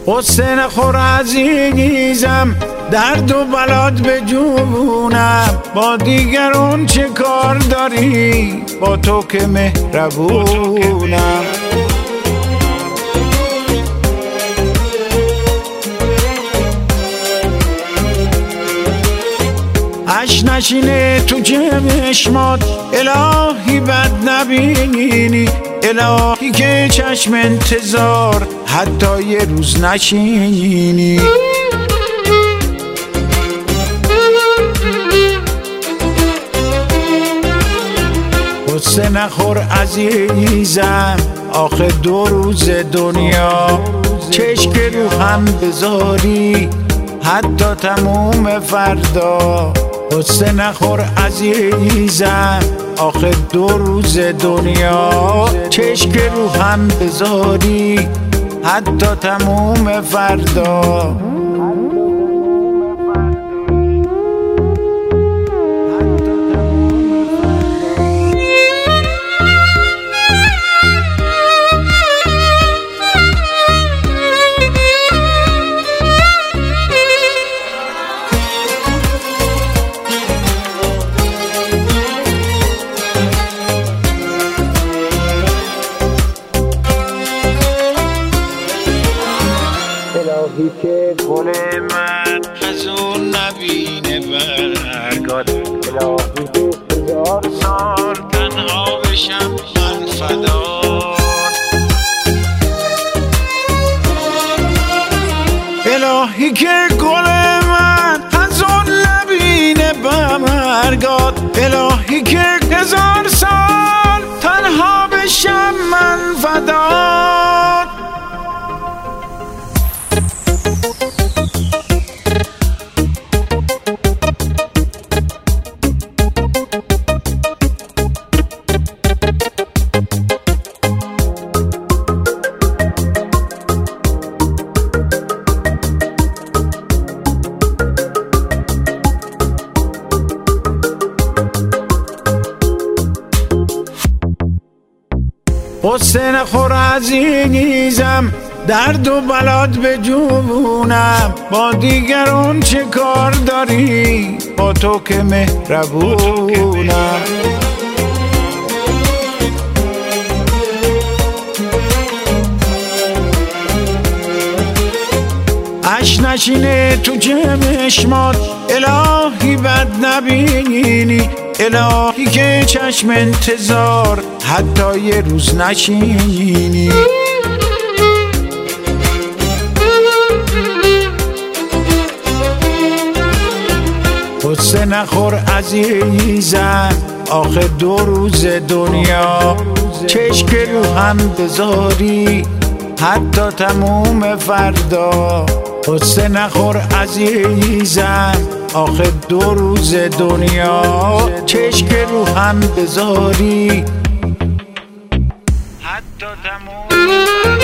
قصه نخور عزیزم، درد و بلات به جونم. با دیگران چه کار داری؟ با تو که مهربونم. اش نشینه تو چشمات، الهی بد نبینی، الهی که چشم انتظار حتی یه روز نشینی. قصه نخور عزیزم، آخه 2 روز دنیا، چشم که رو هم بذاری حتی تموم فردا. قصه نخور عزیزم، آخه 2 روز دنیا، چشم که رو هم بذاری حتی تموم فردا. الهی که گل من از اون نبینه برگات، الهی که 1000 سال تنها بشم من فدات. الهی که گل من از اون نبینه برگات، الهی که 1000 سال تنها بشم من فدات. قصه نخور عزیزم، درد و بلات به جونم. با دیگران چه کار داری؟ با تو که مهربونم. اش نشینه تو چشمات، الهی بد نبینی، الهی که چشم انتظار حتی یه روز نشینی. قصه نخور عزیزم، آخه 2 روز دنیا، چشم که رو هم بذاری حتی تموم فردا. قصه نخور عزیزم، آخه 2 روز دنیا، چشم که رو هم بذاری حتی تموم